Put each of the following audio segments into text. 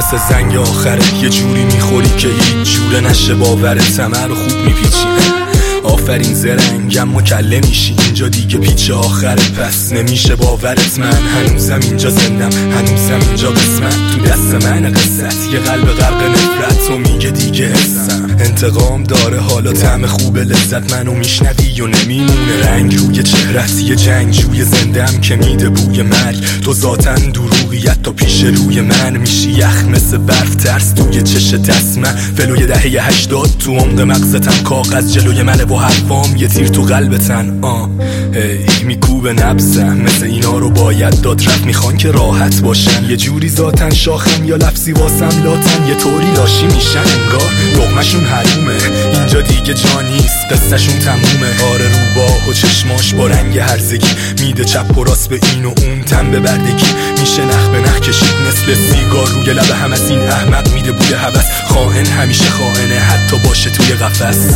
مثل زنگ آخره، یه جوری میخوری که هیچ جوره نشه باورت، همه رو خوب میپیچی. آفرین زرنگم مکله میشی اینجا دیگه پیچ آخره، پس نمیشه باورت من هنوزم اینجا زندم، هنوزم اینجا قسمت تو دست من قصت، یه قلب غرق نفرت تو میگه دیگه حسم انتقام داره حالا طعم خوب لذت، منو میشنوی و نمیمونه رنگ روی چهرت، یه جنگجوی زندم که میده بوی مرگ، تو ذاتن دروغیت تا پیش روی من میشی یخ مثل برف، ترس توی چش دست من، فلوی دهه 80 تو عمق مغزتم، کاغذ جلوی منه و حرفام یه تیر تو قلبتن. هی میکوبه نبزم، مثل اینا رو باید داد رفت، میخوان که راحت باشن، یه جوری ذاتن شاخم یا لفظی واسم لاتن، یه طوری لاشی میشن انگار لقمشون حرومه، اینجا دیگه جا نیست قصهشون تمومه. آره روباه و چشماش با رنگ هرزگی میده چپ و راست به این و اون، تن به بردگی میشه نخ به نخ کشید مثل سیگار روی لب هم، از این احمق میده بوی هوس، خائن همیشه خائنه حتی باشه توی قفس.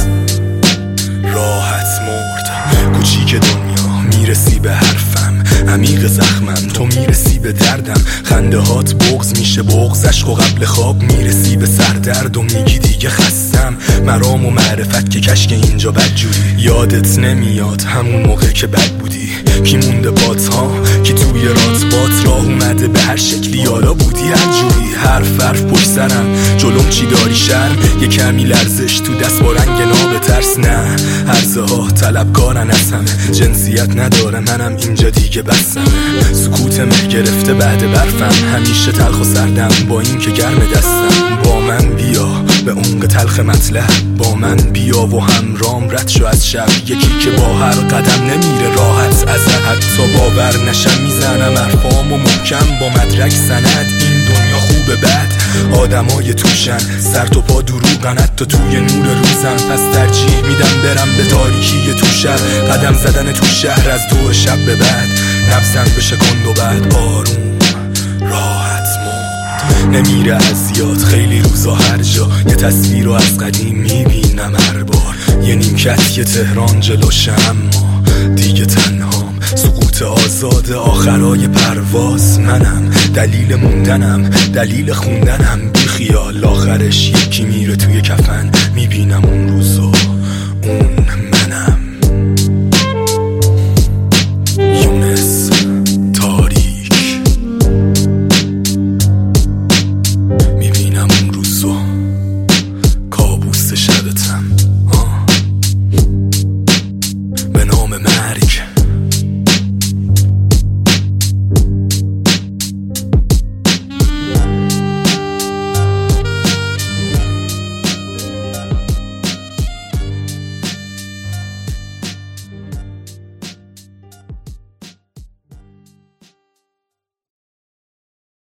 راحت مرد کوچیک دنیا، میرسی به حرفم عمیق زخمم، تو میرسی به دردم، خنده هات بغض میشه بغض، عشق و قبل خواب میرسی به سردرد و میگی دیگه خستم، مرام و معرفت که کشک اینجا بدجوری، یادت نمیاد همون موقع که بد بودی، کی مونده بات ها کی توی رات بات راه اومده به هر شکلی، حالا بودی هر جوری، حرف پشت سرم جلوم چی داری شرم، یه کمی لرزش تو دست با رنگ ناب ترس، نه عرضه ها طلبکارن از همه، جنسیت نداره منم اینجا دیگه بسمه، سکوت مه گرفته بعد برفم، همیشه تلخ و سردم با این که گرم دستم، با من بیا به عمق تلخ مطلب، با من بیا و همرام رد شو از شب، یکی که با هر قدم نمیره راحت ازت، حتی باور نشم میزنم حرفام و محکم با مدرک سند، این دنیا خوبه بد آدمای توشن، سر تو پا دروغن حتی توی نور روزن، پس ترجیح میدم برم به تاریکی تو شهر، قدم زدن تو شهر از 2 شب به بعد، نفسم بشه کند و بعد آروم راحت مرد، نمیره از یاد خیلی روزا هر جا، یه تصویر رو از قدیم میبینم هر بار، یه نیمکت یه تهران جلوشه اما دیگه تنهام، سقوط آزاد آخرای پرواز منم، دلیل موندنم دلیل خوندنم، بی خیال آخرش یکی میره توی کفن، میبینم اون روزو اون